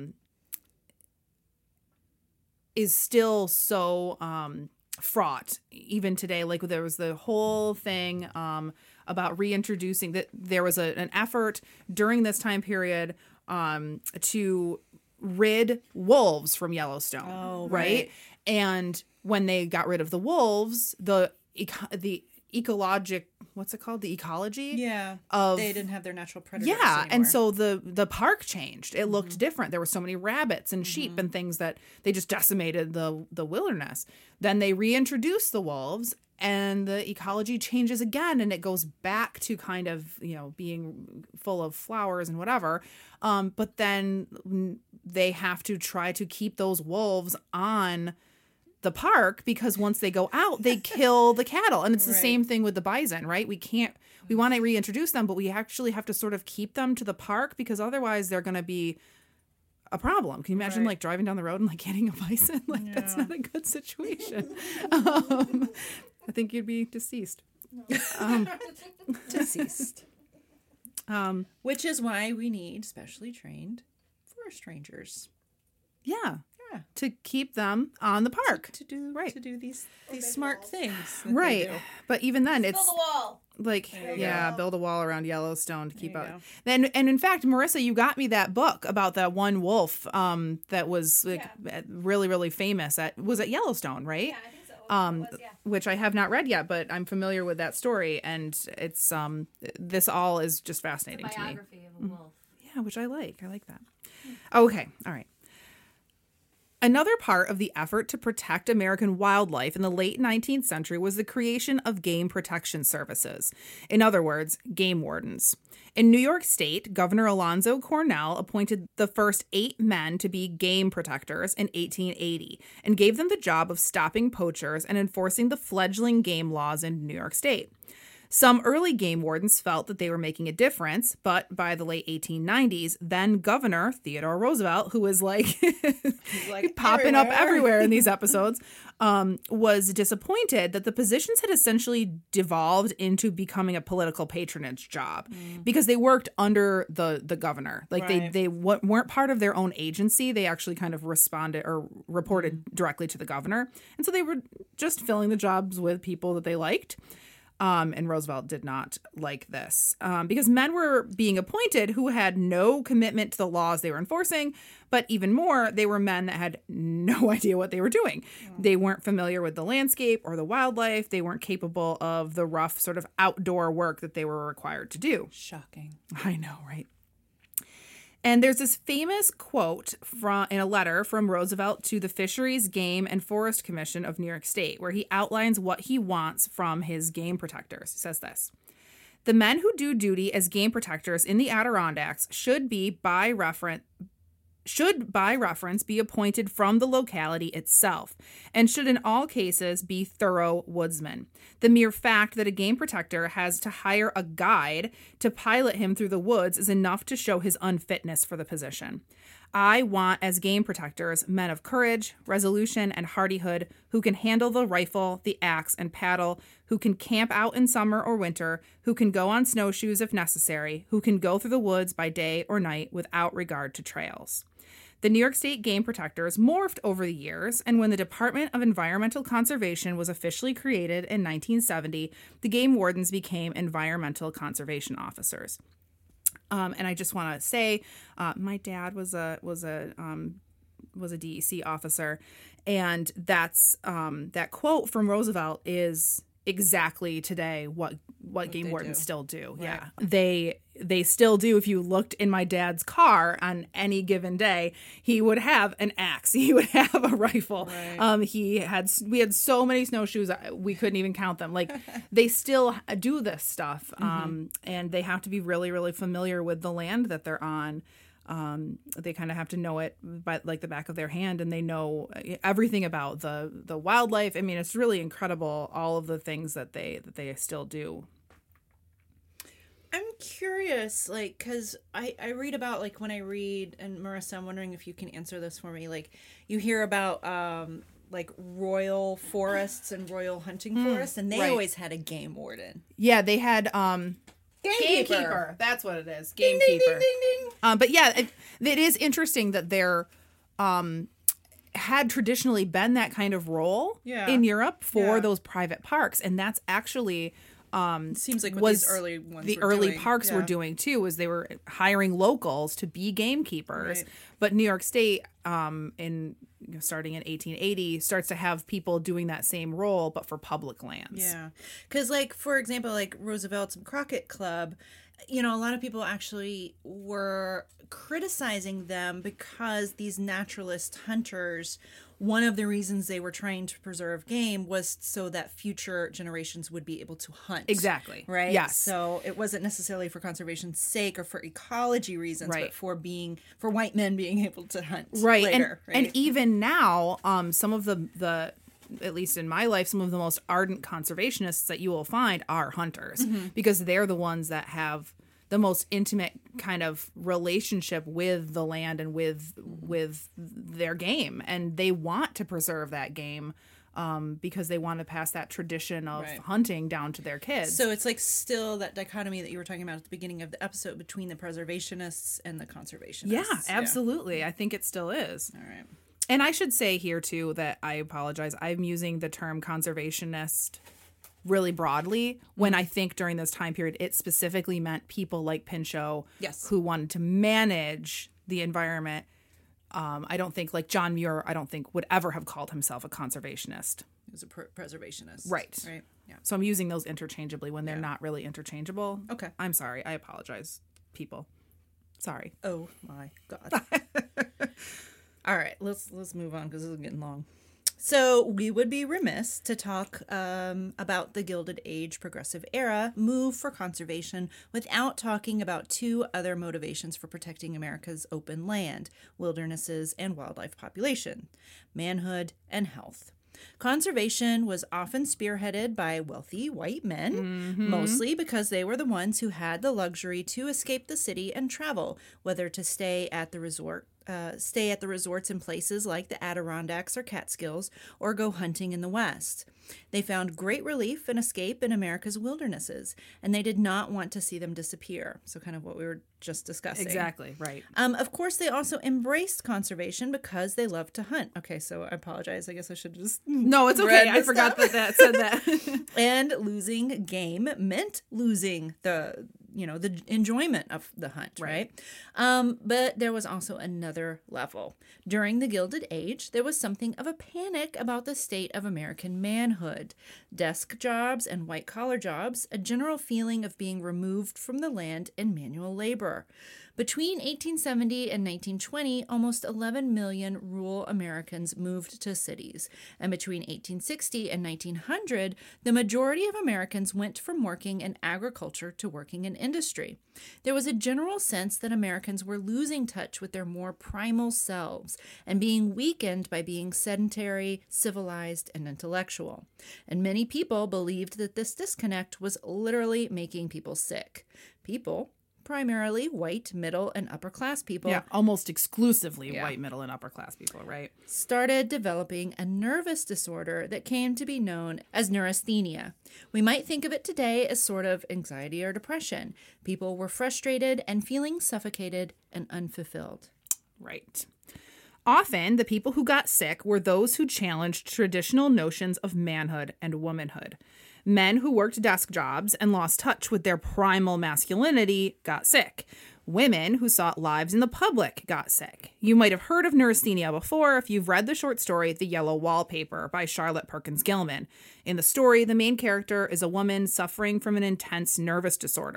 is still so fraught even today. Like there was the whole thing about reintroducing that there was an effort during this time period to rid wolves from Yellowstone. Oh, right? right. And when they got rid of the wolves, the ecologic, what's it called? The ecology? Yeah. Of- they didn't have their natural predators Yeah, anymore. and so the park changed. It looked different. There were so many rabbits and sheep and things that they just decimated the wilderness. Then they reintroduced the wolves, and the ecology changes again, and it goes back to kind of, being full of flowers and whatever. But then they have to try to keep those wolves on the park, because once they go out, they kill the cattle. And it's the Right. same thing with the bison, right? We want to reintroduce them, but we actually have to sort of keep them to the park, because otherwise they're going to be a problem. Can you imagine Right. like driving down the road and like hitting a bison? Like that's Yeah. not a good situation. I think you'd be deceased. Deceased. Which is why we need specially trained forest rangers. Yeah. Yeah. To keep them on the park. To do Right. to do these smart things. that they Right. do. But even then it's Build a wall. like, you yeah, build a wall around Yellowstone to keep There you out. go. And in fact, Marissa, you got me that book about that one wolf that was like really, really famous was at Yellowstone, right? Yeah, I think so. It was, yeah. Which I have not read yet, but I'm familiar with that story, and it's this all is just fascinating to me. Biography of a wolf. Yeah, which I like. I like that. Okay, all right. Another part of the effort to protect American wildlife in the late 19th century was the creation of game protection services. In other words, game wardens. In New York State, Governor Alonzo Cornell appointed the first 8 men to be game protectors in 1880 and gave them the job of stopping poachers and enforcing the fledgling game laws in New York State. Some early game wardens felt that they were making a difference, but by the late 1890s, then Governor Theodore Roosevelt, who was like, like popping up everywhere. everywhere in these episodes, was disappointed that the positions had essentially devolved into becoming a political patronage job because they worked under the governor. Like Right. they weren't part of their own agency. They actually kind of responded or reported directly to the governor. And so they were just filling the jobs with people that they liked. And Roosevelt did not like this because men were being appointed who had no commitment to the laws they were enforcing, but even more, they were men that had no idea what they were doing. They weren't familiar with the landscape or the wildlife. They weren't capable of the rough sort of outdoor work that they were required to do. Shocking. I know, right? And there's this famous quote in a letter from Roosevelt to the Fisheries, Game, and Forest Commission of New York State, where he outlines what he wants from his game protectors. He says this: "The men who do duty as game protectors in the Adirondacks should by reference be appointed from the locality itself, and should in all cases be thorough woodsmen. The mere fact that a game protector has to hire a guide to pilot him through the woods is enough to show his unfitness for the position. I want as game protectors men of courage, resolution, and hardihood who can handle the rifle, the axe, and paddle, who can camp out in summer or winter, who can go on snowshoes if necessary, who can go through the woods by day or night without regard to trails." The New York State Game Protectors morphed over the years, and when the Department of Environmental Conservation was officially created in 1970, the game wardens became environmental conservation officers. And I just want to say, my dad was a DEC officer, and that's that quote from Roosevelt is exactly today what game they wardens do. still do. Right. Yeah, they still do. If you looked in my dad's car on any given day, he would have an axe. He would have a rifle. Right. We had so many snowshoes we couldn't even count them. Like they still do this stuff, and they have to be really, really familiar with the land that they're on. They kind of have to know it by like the back of their hand, and they know everything about the wildlife. I mean, it's really incredible, all of the things that they still do. I'm curious, like, because I read about, like, when I read, and Marissa, I'm wondering if you can answer this for me, like, you hear about, like, royal forests and royal hunting forests, and they right. always had a game warden. Yeah, they had Gamekeeper. That's what it is. Ding, Gamekeeper. ding, ding, ding, ding. But yeah, it is interesting that there had traditionally been that kind of role in Europe for those private parks, and that's actually Seems like what these early ones the were early doing. parks were doing too, was they were hiring locals to be gamekeepers. Right. But New York State, starting in 1880, starts to have people doing that same role, but for public lands. Yeah. Because, like, for example, like Roosevelt's Crockett Club, you know, a lot of people actually were criticizing them because these naturalist hunters, one of the reasons they were trying to preserve game was so that future generations would be able to hunt. Exactly. Right? Yes. So it wasn't necessarily for conservation's sake or for ecology reasons, Right. but for white men being able to hunt Right. later. And even now, some of the at least in my life, some of the most ardent conservationists that you will find are hunters, because they're the ones that have the most intimate kind of relationship with the land and with their game, and they want to preserve that game because they want to pass that tradition of hunting down to their kids. So it's like still that dichotomy that you were talking about at the beginning of the episode between the preservationists and the conservationists. Yeah, absolutely. I think it still is. All right. And I should say here, too, that I apologize. I'm using the term conservationist really broadly when I think during this time period, it specifically meant people like Pinchot who wanted to manage the environment. I don't think, like John Muir, I don't think would ever have called himself a conservationist. He was a preservationist. Right. Right. Yeah. So I'm using those interchangeably when they're not really interchangeable. Okay. I'm sorry. I apologize, people. Sorry. Oh my God. All right, let's move on because this is getting long. So we would be remiss to talk about the Gilded Age progressive era move for conservation without talking about two other motivations for protecting America's open land, wildernesses, and wildlife population: manhood and health. Conservation was often spearheaded by wealthy white men, mostly because they were the ones who had the luxury to escape the city and travel, whether to stay at the resorts in places like the Adirondacks or Catskills, or go hunting in the West. They found great relief and escape in America's wildernesses, and they did not want to see them disappear. So kind of what we were just discussing. Exactly, right. Of course, they also embraced conservation because they loved to hunt. Okay, so I apologize. I guess I should just... No, it's okay. I forgot that said that. And losing game meant losing the enjoyment of the hunt, right? But there was also another level. During the Gilded Age, there was something of a panic about the state of American manhood. Desk jobs and white-collar jobs, a general feeling of being removed from the land and manual labor. Between 1870 and 1920, almost 11 million rural Americans moved to cities. And between 1860 and 1900, the majority of Americans went from working in agriculture to working in industry. There was a general sense that Americans were losing touch with their more primal selves and being weakened by being sedentary, civilized, and intellectual. And many people believed that this disconnect was literally making people sick. People, primarily white, middle, and upper class people. Yeah, almost exclusively white, middle, and upper class people, right? Started developing a nervous disorder that came to be known as neurasthenia. We might think of it today as sort of anxiety or depression. People were frustrated and feeling suffocated and unfulfilled. Right. Often, the people who got sick were those who challenged traditional notions of manhood and womanhood. Men who worked desk jobs and lost touch with their primal masculinity got sick. Women who sought lives in the public got sick. You might have heard of neurasthenia before if you've read the short story The Yellow Wallpaper by Charlotte Perkins Gilman. In the story, the main character is a woman suffering from an intense nervous disorder.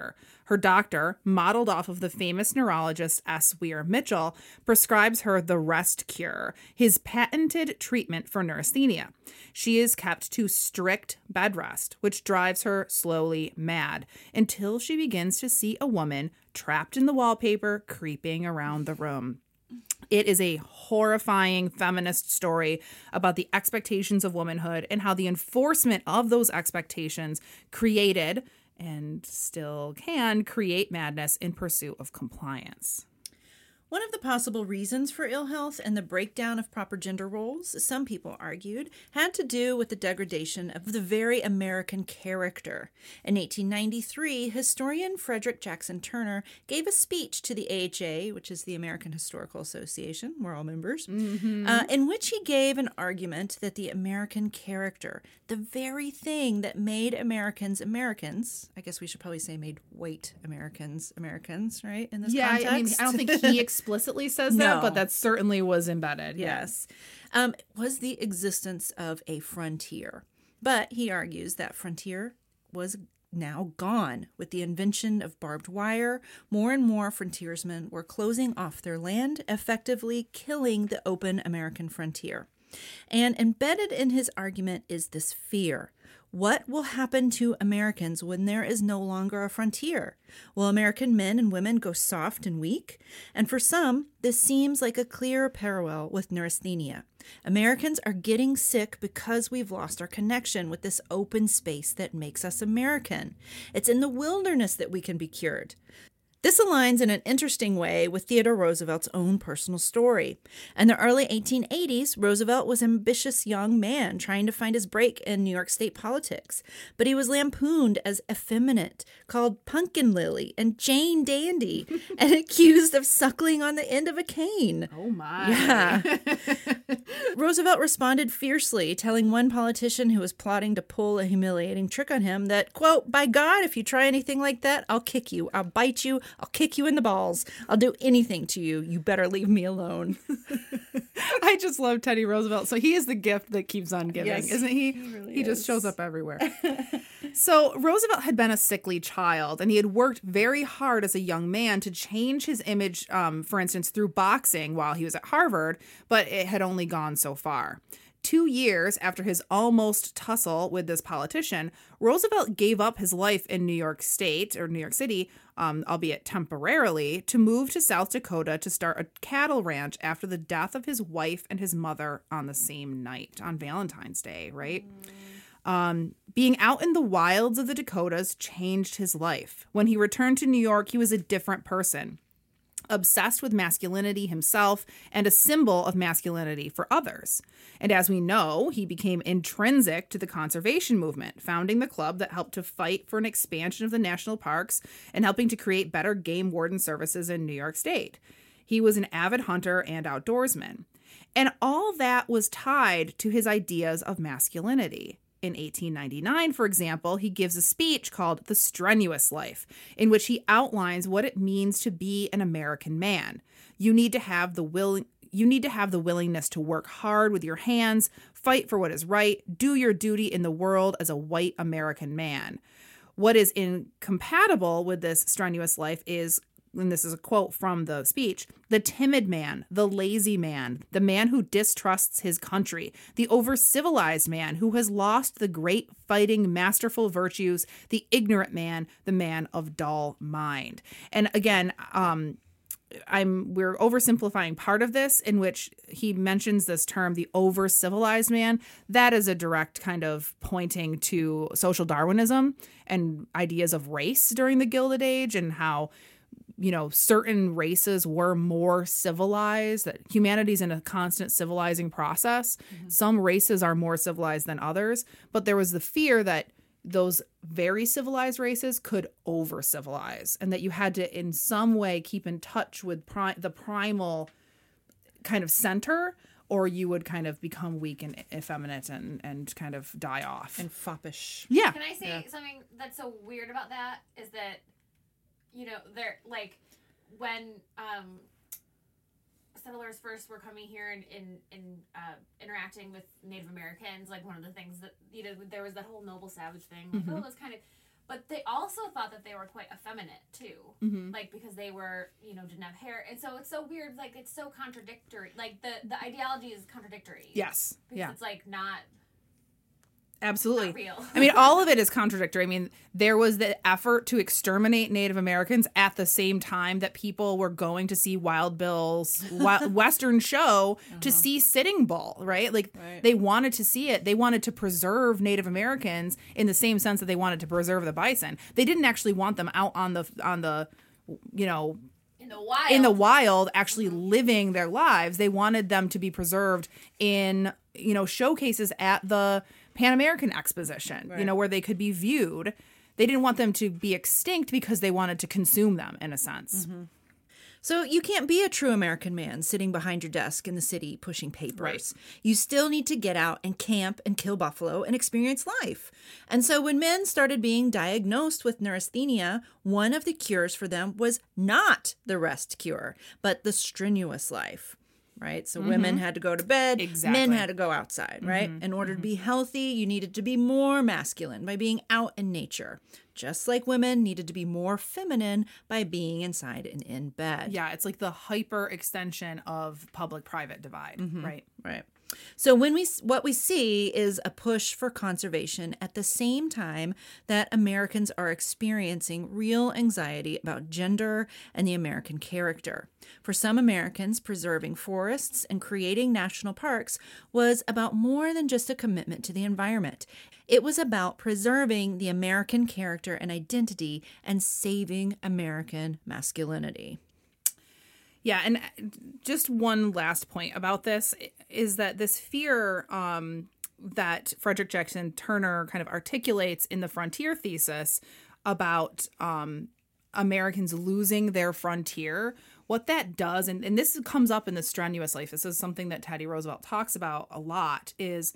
Her doctor, modeled off of the famous neurologist S. Weir Mitchell, prescribes her the rest cure, his patented treatment for neurasthenia. She is kept to strict bed rest, which drives her slowly mad until she begins to see a woman trapped in the wallpaper creeping around the room. It is a horrifying feminist story about the expectations of womanhood and how the enforcement of those expectations created and still can create madness in pursuit of compliance. One of the possible reasons for ill health and the breakdown of proper gender roles, some people argued, had to do with the degradation of the very American character. In 1893, historian Frederick Jackson Turner gave a speech to the AHA, which is the American Historical Association, we're all members, in which he gave an argument that the American character, the very thing that made Americans Americans, I guess we should probably say made white Americans Americans, right, in this context? I mean, I don't think he explicitly says that, but that certainly was embedded. Yes. Was the existence of a frontier. But he argues that frontier was now gone. With the invention of barbed wire, more and more frontiersmen were closing off their land, effectively killing the open American frontier. And embedded in his argument is this fear. What will happen to Americans when there is no longer a frontier? Will American men and women go soft and weak? And for some, this seems like a clear parallel with neurasthenia. Americans are getting sick because we've lost our connection with this open space that makes us American. It's in the wilderness that we can be cured. This aligns in an interesting way with Theodore Roosevelt's own personal story. In the early 1880s, Roosevelt was an ambitious young man trying to find his break in New York state politics, but he was lampooned as effeminate, called Pumpkin Lily and Jane Dandy, and accused of suckling on the end of a cane. Oh, my. Yeah. Roosevelt responded fiercely, telling one politician who was plotting to pull a humiliating trick on him that, quote, "By God, if you try anything like that, I'll kick you, I'll bite you, I'll kick you in the balls. I'll do anything to you. You better leave me alone." I just love Teddy Roosevelt. So he is the gift that keeps on giving, Yes, isn't he? He just shows up everywhere. So Roosevelt had been a sickly child, and he had worked very hard as a young man to change his image, for instance, through boxing while he was at Harvard, but it had only gone so far. 2 years after his almost tussle with this politician, Roosevelt gave up his life in New York State or New York City, albeit temporarily, to move to South Dakota to start a cattle ranch after the death of his wife and his mother on the same night, on Valentine's Day, right? Being out in the wilds of the Dakotas changed his life. When he returned to New York, he was a different person, obsessed with masculinity himself and a symbol of masculinity for others. And as we know, he became intrinsic to the conservation movement, founding the club that helped to fight for an expansion of the national parks and helping to create better game warden services in New York State. He was an avid hunter and outdoorsman. And all that was tied to his ideas of masculinity. In 1899, for example, he gives a speech called The Strenuous Life, in which he outlines what it means to be an American man. You need to have the willingness to work hard with your hands, fight for what is right, do your duty in the world as a white American man. What is incompatible with this strenuous life is, and this is a quote from the speech, the timid man, the lazy man, the man who distrusts his country, the over-civilized man who has lost the great fighting masterful virtues, the ignorant man, the man of dull mind. And again, we're oversimplifying part of this, in which he mentions this term, the over-civilized man. That is a direct kind of pointing to social Darwinism and ideas of race during the Gilded Age, and how, you know, certain races were more civilized, that humanity's in a constant civilizing process. Mm-hmm. Some races are more civilized than others, but there was the fear that those very civilized races could over-civilize, and that you had to in some way keep in touch with the primal kind of center, or you would kind of become weak and effeminate and kind of die off. And foppish. Yeah. Can I say something that's so weird about that is that, you know, they're like when settlers first were coming here and interacting with Native Americans, like one of the things that, you know, there was that whole noble savage thing, like, oh, that's kind of, But they also thought that they were quite effeminate too, Mm-hmm. like because they were, didn't have hair, and so it's so weird. Like it's so contradictory. Like the ideology is contradictory. Yes. because Yeah. it's like not Absolutely. not real. I mean, all of it is contradictory. I mean, there was the effort to exterminate Native Americans at the same time that people were going to see Wild Bill's Western show to see Sitting Bull, right? Like, they wanted to see it. They wanted to preserve Native Americans in the same sense that they wanted to preserve the bison. They didn't actually want them out on the in the wild actually living their lives. They wanted them to be preserved in showcases at the Pan American Exposition, where they could be viewed. They didn't want them to be extinct because they wanted to consume them in a sense. So you can't be a true American man sitting behind your desk in the city pushing papers. Right. You still need to get out and camp and kill buffalo and experience life. And so when men started being diagnosed with neurasthenia, one of the cures for them was not the rest cure, but the strenuous life. Right? So women had to go to bed, Exactly. men had to go outside, right? In order to be healthy, you needed to be more masculine by being out in nature. Just like women needed to be more feminine by being inside and in bed. Yeah, it's like the hyper extension of public-private divide, right? Right. So what we see is a push for conservation at the same time that Americans are experiencing real anxiety about gender and the American character. For some Americans, preserving forests and creating national parks was about more than just a commitment to the environment. It was about preserving the American character and identity and saving American masculinity. Yeah, and just one last point about this is that this fear that Frederick Jackson Turner kind of articulates in the Frontier thesis about Americans losing their frontier, what that does, and this comes up in The Strenuous Life, this is something that Teddy Roosevelt talks about a lot, is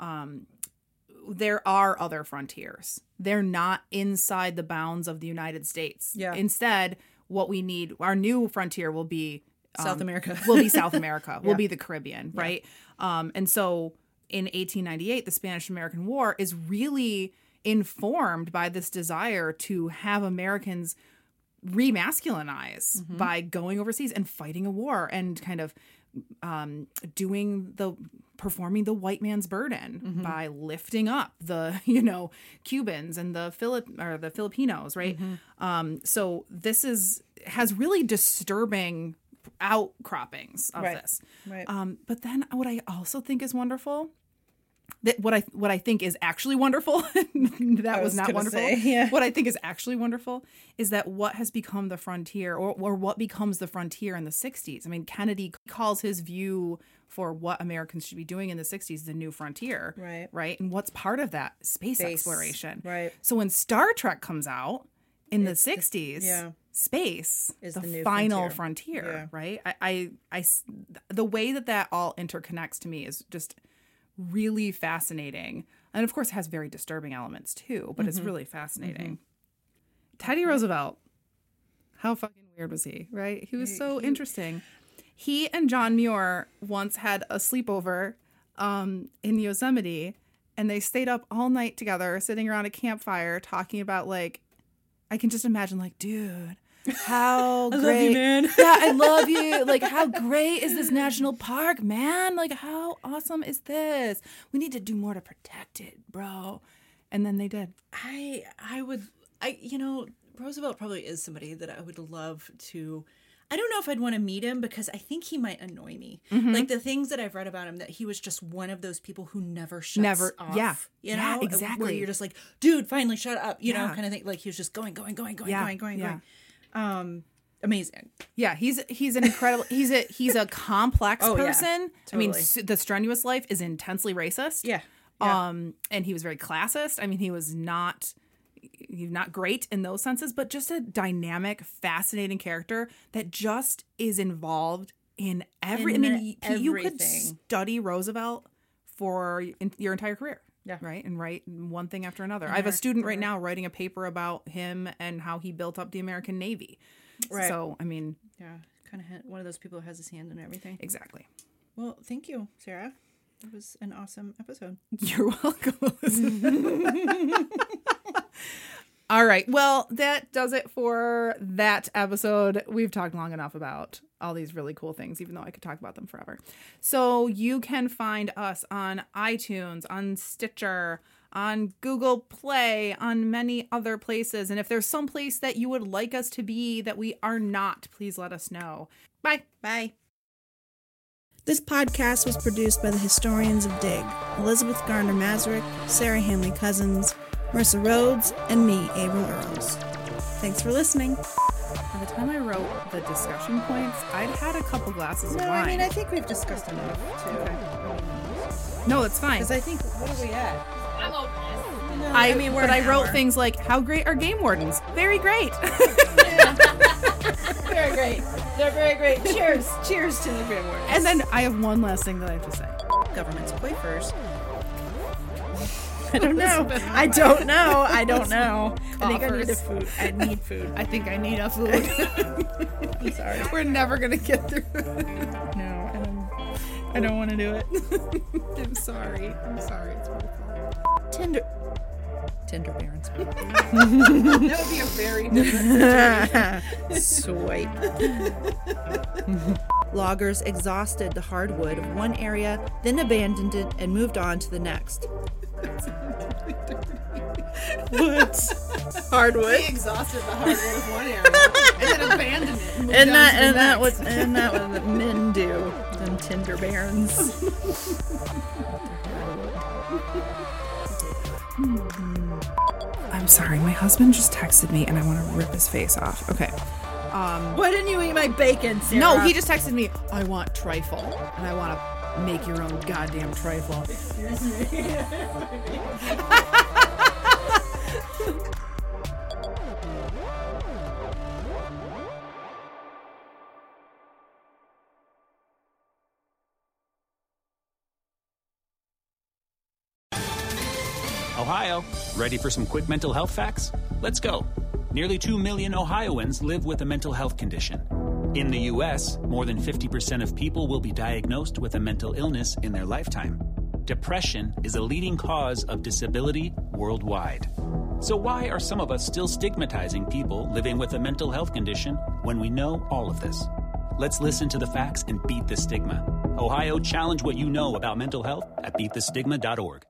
there are other frontiers. They're not inside the bounds of the United States. Yeah. Instead, what we need, our new frontier will be South America. will be South America, will be the Caribbean, right? And so in 1898, the Spanish-American War is really informed by this desire to have Americans remasculinize by going overseas and fighting a war and kind of performing the white man's burden by lifting up the Cubans and the Filipinos, right? So this has really disturbing outcroppings of this. Right. But then what I also think is wonderful, that what I think is actually wonderful, that was not wonderful. What I think is actually wonderful is that what has become the frontier, or what becomes the frontier in the 60s. I mean, Kennedy calls his view for what Americans should be doing in the 60s the new frontier. Right. And what's part of that? Space exploration. Right. So when Star Trek comes out in the 60s, space is the new final frontier. Right. I the way that all interconnects to me is just really fascinating, and of course has very disturbing elements too, but it's really fascinating. Teddy Roosevelt, how fucking weird was he, right? He was so interesting. He and John Muir once had a sleepover in Yosemite, and they stayed up all night together sitting around a campfire talking about, like, I can just imagine, like, dude, how great. I love you, man. Yeah, I love you. Like, how great is this national park, man? Like, how awesome is this? We need to do more to protect it, bro. And then they did. Roosevelt probably is somebody that I would love to. I don't know if I'd want to meet him because I think he might annoy me. Like the things that I've read about him, that he was just one of those people who never shuts off. Yeah. You know? Exactly. Where you're just like, dude, finally shut up. You know, kind of thing. Like he was just going. Amazing. Yeah, he's an incredible. He's a complex person. Totally. I mean, The Strenuous Life is intensely racist. Yeah. And he was very classist. I mean, he's not great in those senses, but just a dynamic, fascinating character that just is involved in everything. You could study Roosevelt for your entire career. Yeah. Right. And write one thing after another. I have a student right now writing a paper about him and how he built up the American Navy. Right. So, I mean. Yeah. Kind of one of those people who has his hand in everything. Exactly. Well, thank you, Sarah. It was an awesome episode. You're welcome, Elizabeth. All right. Well, that does it for that episode. We've talked long enough about all these really cool things, even though I could talk about them forever. So you can find us on iTunes, on Stitcher, on Google Play, on many other places. And if there's some place that you would like us to be that we are not, please let us know. Bye. Bye. This podcast was produced by the historians of Dig, Elizabeth Gardner-Mazurek, Sarah Hanley Cousins, Marissa Rhodes, and me, April Earls. Thanks for listening. By the time I wrote the discussion points, I'd had a couple glasses of wine. I think we've discussed enough, too. Okay. No, it's fine. Because I think, what are we at? I'm over this. No, I wrote things like, how great are game wardens? Very great. Very great. They're very great. Cheers. Cheers to the game wardens. And then I have one last thing that I have to say. Government's quakers. I don't know. I don't know. I think I need a food. I need food. I think I need a food. I'm sorry. We're never going to get through it. No, I don't want to do it. I'm sorry. It's really fun. Tinder Barons. That would be a very different situation. Swipe. Loggers exhausted the hardwood of one area, then abandoned it and moved on to the next. What? Hardwood? They exhausted the hardwood of one area and then abandoned it. And that was what men do. Them Tinder Barons. I'm sorry, my husband just texted me and I want to rip his face off. Okay. Why didn't you eat my bacon, Sarah? No, he just texted me, I want trifle. And I want to make your own goddamn trifle. Ohio, ready for some quick mental health facts? Let's go. Nearly 2 million Ohioans live with a mental health condition. In the U.S., more than 50% of people will be diagnosed with a mental illness in their lifetime. Depression is a leading cause of disability worldwide. So why are some of us still stigmatizing people living with a mental health condition when we know all of this? Let's listen to the facts and beat the stigma. Ohio, challenge what you know about mental health at beatthestigma.org.